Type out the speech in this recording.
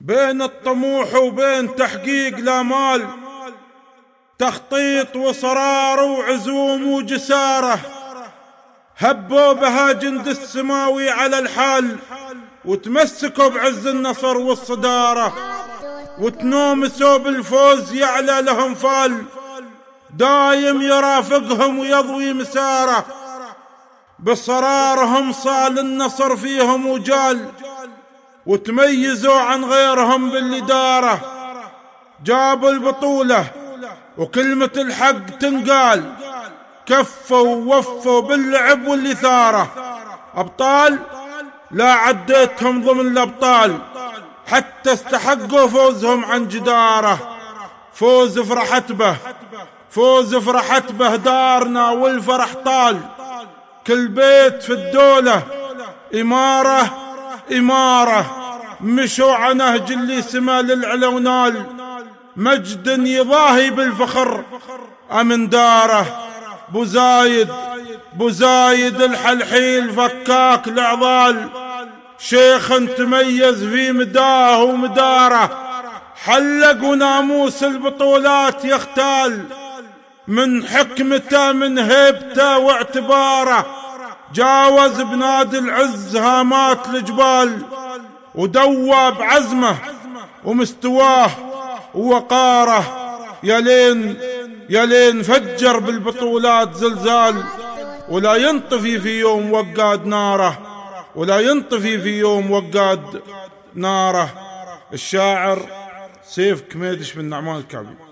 بين الطموح وبين تحقيق الآمال، تخطيط وصرار وعزوم وجسارة، هبوا بها جند السماوي على الحال، وتمسكوا بعز النصر والصدارة، وتنومسوا بالفوز يعلى لهم فال، دايم يرافقهم ويضوي مساره، بصرارهم صال النصر فيهم وجال، وتميزوا عن غيرهم بالإدارة، جابوا البطولة وكلمة الحق تنقال، كفوا ووفوا باللعب والإثارة، أبطال لا عديتهم ضمن الأبطال، حتى استحقوا فوزهم عن جدارة. فوز فرحت به، فوز فرحت به دارنا والفرح طال، كل بيت في الدولة إمارة إمارة، مشوا على نهج اللي سما للعلا ونال، مجد يضاهي بالفخر أمن داره. بوزايد الحلحيل فكاك العضال، شيخ تميز في مداه ومداره، حلق وناموس البطولات يختال، من حكمته من هيبته واعتباره، جاوز بنادي العز هامات الجبال، ودوى بعزمه ومستواه ووقاره، يا لين فجر بالبطولات زلزال، ولا ينطفي في يوم وقاد ناره، ولا ينطفي في يوم وقاد ناره. الشاعر سيف كميدش بن نعمان الكعبي.